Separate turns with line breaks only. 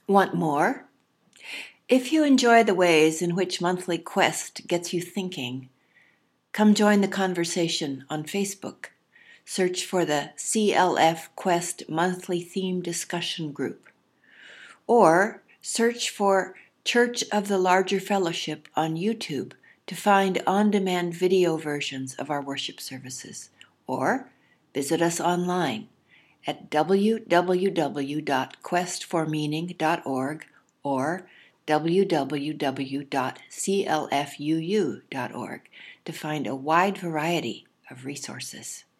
Want more? If you enjoy the ways in which Monthly Quest gets you thinking, come join the conversation on Facebook. Search for the CLF Quest Monthly Theme Discussion Group. Or search for Church of the Larger Fellowship on YouTube to find on-demand video versions of our worship services. Or visit us online at www.questformeaning.org or www.clfuu.org to find a wide variety of resources.